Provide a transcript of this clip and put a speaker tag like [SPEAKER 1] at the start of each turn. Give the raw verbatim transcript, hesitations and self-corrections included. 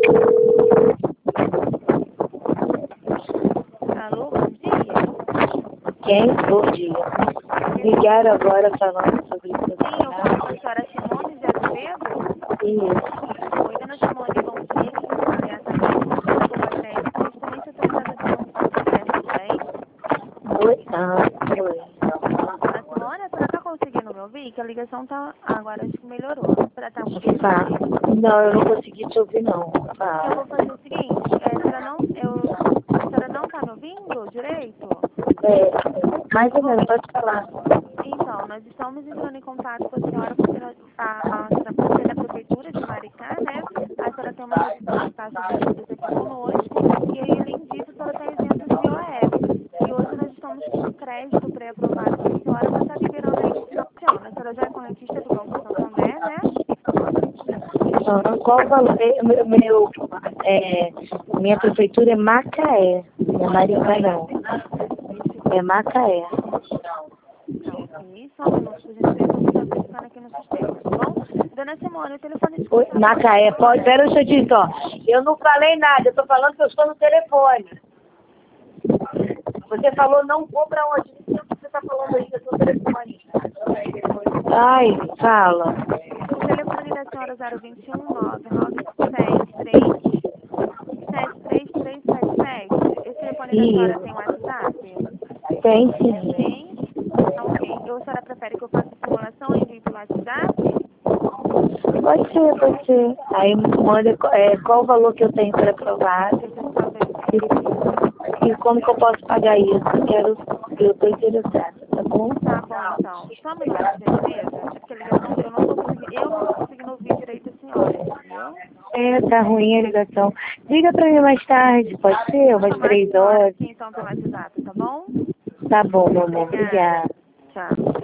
[SPEAKER 1] Alô, bom dia.
[SPEAKER 2] Quem? Bom dia. Ligaram agora falando sobre isso.
[SPEAKER 1] Sim, eu falo com a senhora Simone de Azevedo.
[SPEAKER 2] Isso.
[SPEAKER 1] Oi, dona Simone, bom dia. Quem fala é a Thaís, do Arroba Crédito. Nesse momento eu estou entrando aqui num processo, tudo bem?
[SPEAKER 2] Oi? Ah, oi.
[SPEAKER 1] Dona Simone, a senhora está conseguindo me ouvir? Que a ligação tá... agora acho que melhorou. A senhora está conseguindo me
[SPEAKER 2] Tá.
[SPEAKER 1] ouvir?
[SPEAKER 2] Não, eu não consegui te ouvir, não.
[SPEAKER 1] Eu vou
[SPEAKER 2] Fala.
[SPEAKER 1] fazer o seguinte, é, a senhora não... Eu... A senhora não está me ouvindo direito?
[SPEAKER 2] É, mais ou
[SPEAKER 1] Eu vou...
[SPEAKER 2] menos, pode falar.
[SPEAKER 1] Então, nós estamos entrando em contato com a senhora porque nós- a, a senhora, você é da Prefeitura de Maricá, né? A senhora tem uma redução de taxa de juros aqui conosco e aí, além disso, a senhora está isenta de I O F. E hoje nós estamos com um crédito pré-aprovado para a senhora para estar liberando aí no final de ano. A senhora já é correntista do Banco Santander, né?
[SPEAKER 2] Ah, qual o valor? É, Meu, meu, é, minha prefeitura é Macaé. Não é Maricá, não. É Macaé.
[SPEAKER 1] Tá, ok. Só um minuto, por gentileza, eu vou estar verificando aqui no sistema, tá bom? Dona Simone, o telefone de
[SPEAKER 2] Oi,
[SPEAKER 1] contato da
[SPEAKER 2] Macaé, pode.
[SPEAKER 1] senhora...
[SPEAKER 2] Pera um instantinho só. Eu não falei nada, eu tô falando que eu estou no telefone. Você falou não vou pra onde? O que você tá falando aí que eu estou no telefone? Ai, fala.
[SPEAKER 1] O telefone da senhora zero dois um nove nove sete três sete três três sete sete. Esse telefone da senhora tem
[SPEAKER 2] Isso.
[SPEAKER 1] WhatsApp?
[SPEAKER 2] Tem sim.
[SPEAKER 1] Tem? Ah, ok. Ou a senhora prefere que eu faça a simulação e envie pelo WhatsApp?
[SPEAKER 2] Pode ser, pode ser. Aí manda é, qual o valor que eu tenho para provar
[SPEAKER 1] Deixa eu só verificar aqui.
[SPEAKER 2] e, e como que eu posso pagar isso. Eu quero, eu estou interessada, tá bom?
[SPEAKER 1] Tá bom, então. Só um minuto, por gentileza. É porque a ligação, eu não tô conseguindo, eu não tô conseguindo ouvir direito a senhora, entendeu?
[SPEAKER 2] É, tá ruim a ligação. Liga pra mim mais tarde, pode ser?
[SPEAKER 1] Vou
[SPEAKER 2] Umas
[SPEAKER 1] chamar a
[SPEAKER 2] três
[SPEAKER 1] senhora
[SPEAKER 2] horas.
[SPEAKER 1] aqui, então, pelo WhatsApp, tá bom?
[SPEAKER 2] Tá bom, meu amor.
[SPEAKER 1] Obrigada.
[SPEAKER 2] Obrigada.
[SPEAKER 1] Tchau.